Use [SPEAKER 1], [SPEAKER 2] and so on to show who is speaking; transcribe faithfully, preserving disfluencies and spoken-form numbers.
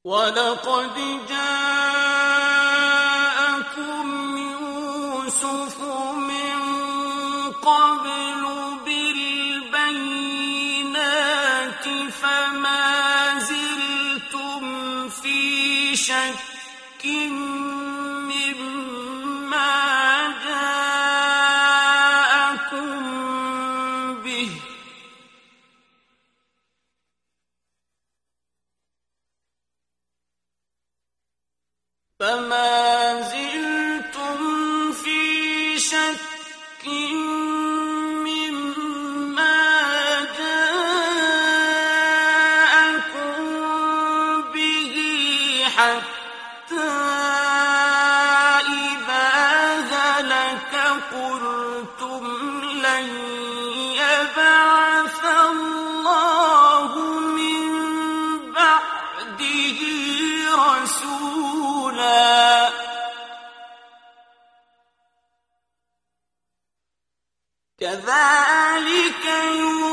[SPEAKER 1] وَلَقَدْ جَاءَكُمْ يُوسُفُ مِن قَبْلُ بِالْبَيِّنَاتِ فَمَا زِلْتُمْ فِي شَكٍّ مِّمَّا جَاءَكُم بِهِ ۖ فَمَا زِلْتُمْ فِي شَكٍّ مِّمَّا جَاءَكُم بِهِ حَتَّىٰ إِذَا هَلَكَ قُلْتُمْ لَن يَبْعَثَ اللَّهُ مِن بَعْدِهِ رَسُولًا ۚ كَذَٰلِكَ